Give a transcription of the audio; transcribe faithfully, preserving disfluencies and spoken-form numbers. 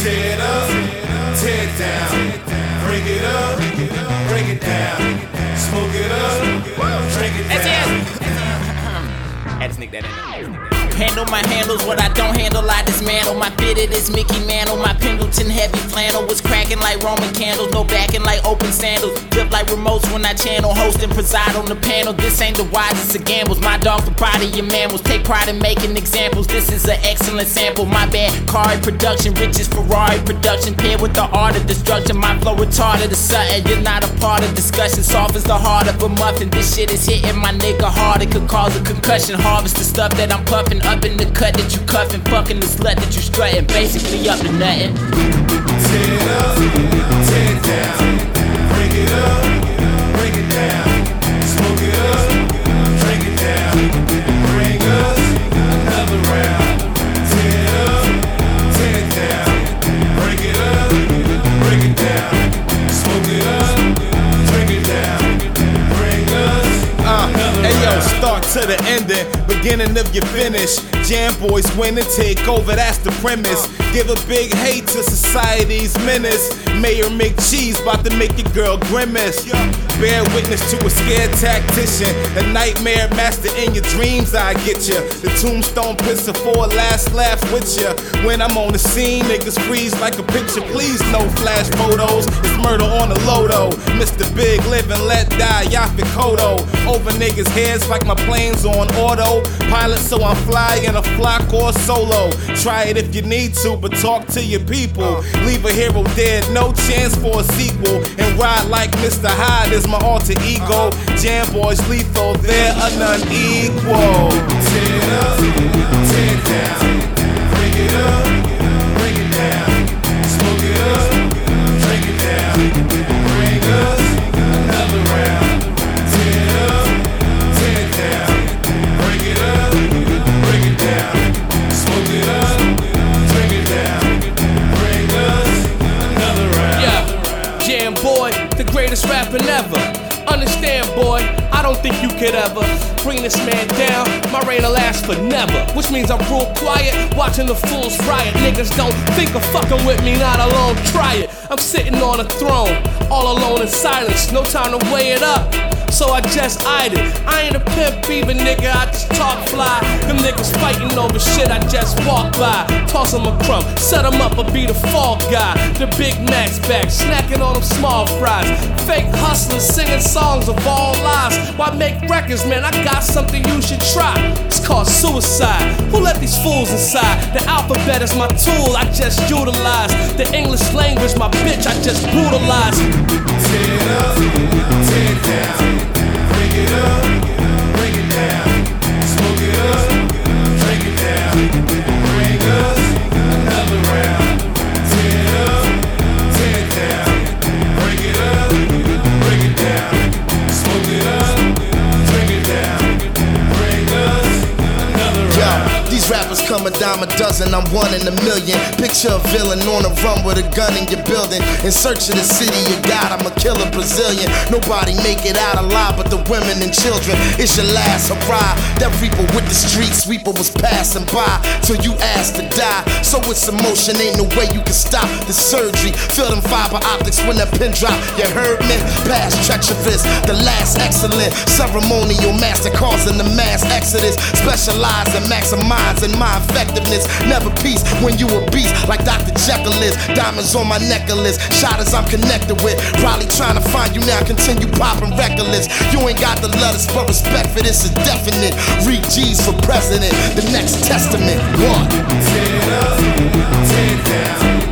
Tear it up, tear it down. Break it up, break it down. Smoke it up, drink it down. Had to sneak that in. Handle my handles, what I don't handle, I dismantle. My fitted is Mickey Mantle. My Pendleton heavy flannel was cracking like Roman candles. No backing like open sandals. Flip like remotes when I channel. Host and preside on the panel. This ain't the wisest of gambles. My dog, the pride of your mammals. Take pride in making examples. This is an excellent sample. My bad, car production. Riches Ferrari production. Paired with the art of destruction. My flow retarded to something. You're not a part of discussion. Soft as the heart of a muffin. This shit is hitting my nigga hard. It could cause a concussion. Harvest the stuff that I'm puffing. Up in the cut that you cuffin', fucking the slut that you struttin', basically up to nothing. Tear it up, tear it down. Break it up, break it down. Smoke it up, drink it down. Bring us another round. Tear it up, tear it down. Break it up, break it down. Smoke it up, drink it down. Bring us Uh, another hey yo, round. start to the ending, beginning of your finish. Jam boys win and take over, that's the premise. Give a big hate to society's menace. Mayor McCheese about to make your girl grimace. Bear witness to a scared tactician. A nightmare master in your dreams, I get ya. The tombstone pistol for a last laugh with ya. When I'm on the scene, niggas freeze like a picture. Please no flash photos, it's murder on the lodo. Mister Big live and let die, Yaphet Kotto. Over niggas' heads like my plane's on auto. Pilot so I'm flying in a flock or solo. Try it if you need to, but talk to your people. Leave a hero dead, no chance for a sequel. And ride like Mister Hyde is my alter ego. Jam boys lethal, they're a non-equal. Tear it up, tear it down. Break it up, break it down. Smoke it up, drink it down. Bring us another round. Tear it up, tear it down. Break it up, break it down. Smoke it up, drink it down. Bring us another round. Yeah, Jam Boy, the greatest rapper ever. Understand, boy, I don't think you could ever bring this man down. My reign'll last for never, which means I'm real quiet, watching the fools riot. Niggas don't think of fucking with me, not alone, try it. I'm sitting on a throne, all alone in silence, no time to weigh it up. So I just eyed it. I ain't a pimp even, nigga, I just talk fly. Them niggas fighting over shit, I just walk by. Toss 'em a crumb, set 'em up, or be the fall guy. The Big Mac's back, snacking on them small fries. Fake hustlers singing songs of all lies. Why make records, man? I got something you should try. It's called suicide. Who let these fools inside? The alphabet is my tool, I just utilize. The English language, my bitch, I just brutalize. Tear it up, tear it down. Break it up, break it down. Smoke it up, drink it down. Bring us another round. Tear it up, tear it down. Break it up, break it down. Smoke it up, drink it down. Bring us another round. Yo, these rappers come a dime a dozen, I'm one in a million. Picture a villain on a run with a gun in your building. In search of the city of God, I'm a killer Brazilian. Nobody make it out alive but the women and children. It's your last hurrah. That reaper with the street sweeper was passing by till you asked to die. So it's emotion, ain't no way you can stop the surgery. Feel them fiber optics when that pin drop. You heard me? Past treacherous, the last excellent ceremonial master causing the mass exodus. Specialize and maximize in my effectiveness. Never peace when you a beast like Doctor Jekyll is. Diamonds on my necklace, shotters I'm connected with. Probably trying to find you now, continue popping reckless. You ain't got the letters, but respect for this is definite. Read G's for president, the next testament. One. Tear it up, tear it down.